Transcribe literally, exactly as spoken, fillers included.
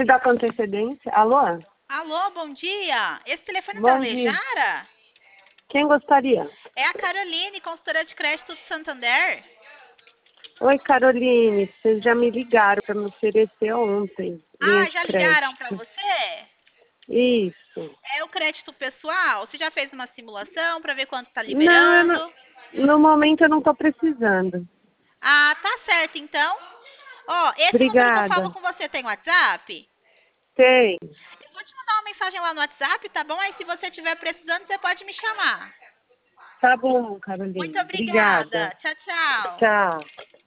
me dar com antecedência? Alô? Alô, bom dia. Esse telefone é da Bom dia. Alejara? Quem gostaria? É a Caroline, consultora de crédito do Santander. Oi, Caroline. Vocês já me ligaram para me oferecer ontem linha Ah, de já ligaram para crédito. você? Isso. É o crédito pessoal? Você já fez uma simulação para ver quanto está Não, eu não, liberando? no momento eu não estou precisando. Ah, tá certo, então. Ó, esse número que eu falo Obrigada. com você tem WhatsApp? Tem. Eu vou te mandar uma mensagem lá no WhatsApp, tá bom? Aí se você estiver precisando, você pode me chamar. Tá bom, Muito Caroline. Obrigada. obrigada. Tchau, tchau. Tchau.